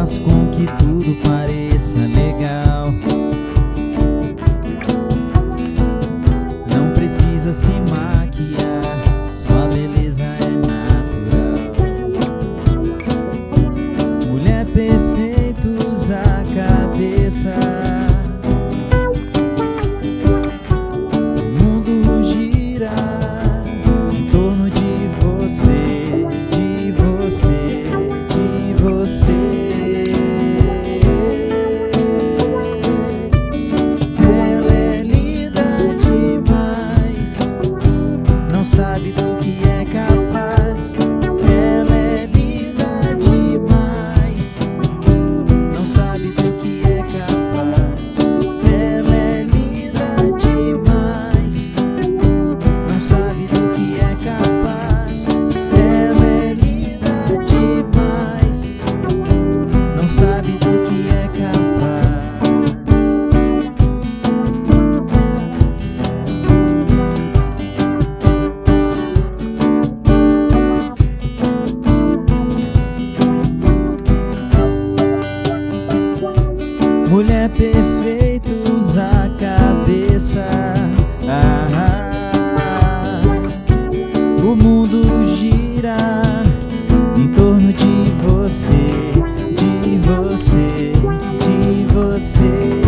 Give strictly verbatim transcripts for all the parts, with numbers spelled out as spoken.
faz com que tudo pareça legal. Não precisa se maquiar, sua beleza é natural. Mulher perfeita, usa a cabeça. O mundo gira em torno de você, de você, de você. Sabe do que é capaz. Ela é linda demais. Não sabe do que é capaz. Ela é linda demais. Não sabe do que é capaz. Ela é linda demais. Não sabe do que é capaz. Mulher perfeita, usa a cabeça. Ah, ah, o mundo gira em torno de você, de você, de você.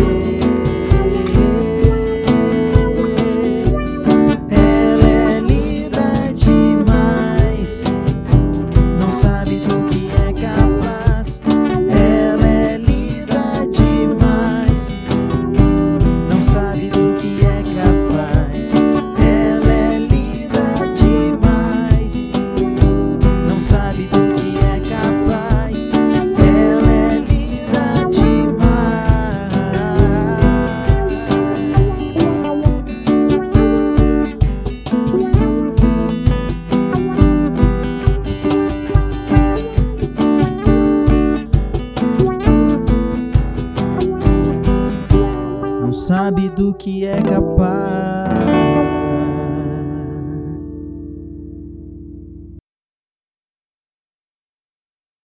Ela é linda demais. Não sabe do que é capaz. Ela é linda demais. Não sabe do que é capaz. Ela é linda demais. Não sabe do que é capaz. Ela é linda demais. Não sabe do que é capaz.